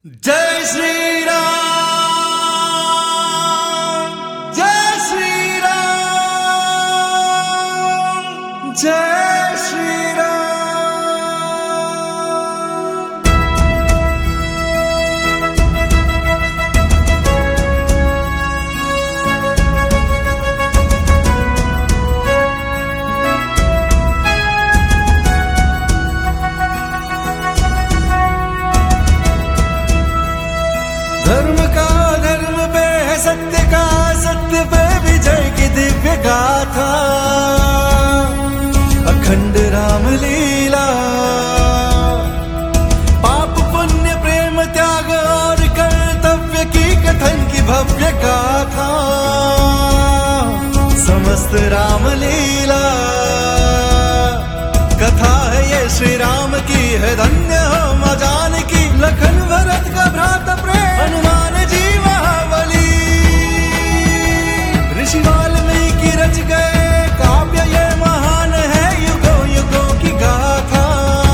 जय श्री राम, जय श्री राम, जय श्री राम। धर्म का धर्म पे है, सत्य का सत्य पे विजय की दिव्य गाथा, अखंड राम लीला। पाप पुण्य प्रेम त्याग और कर्तव्य की कथन की भव्य गाथा, समस्त राम लीला कथा है ये श्री राम की, है धन्य हो मां जानकी। लखन भरत का भ्राता प्रेम, हनुमान जी महाबली, ऋषि वाल्मीकि रच गए काव्य ये महान है, युगों युगों की गाथा,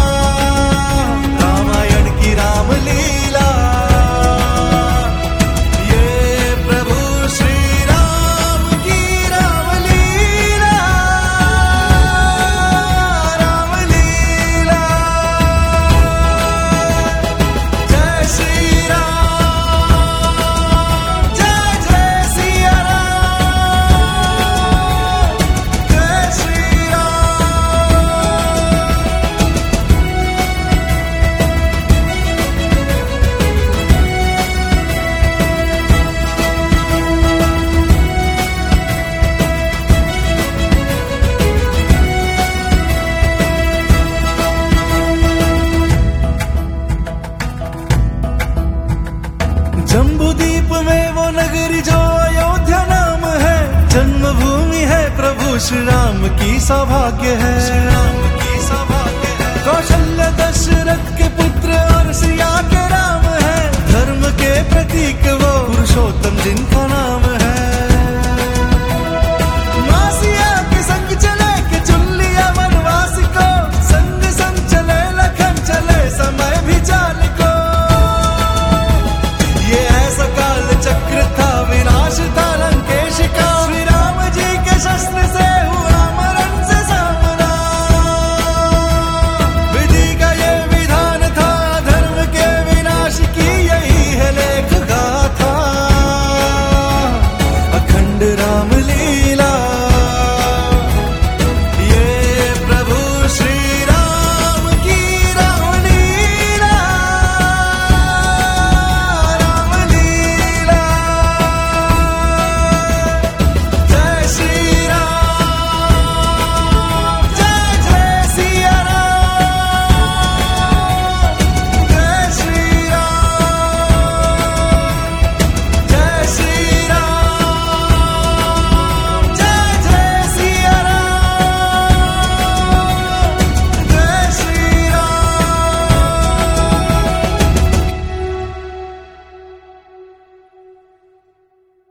रामायण की रामलीला। ये प्रभु श्री राम की रामलीला, रामलीला। जय श्री राम, जय जय सिया राम, जय श्री जम्बूद्वीप में वो नगरी जो अयोध्या नाम है, जन्मभूमि है प्रभु श्री राम की सौभाग्य है। कौशल्य दशरथ के पुत्र और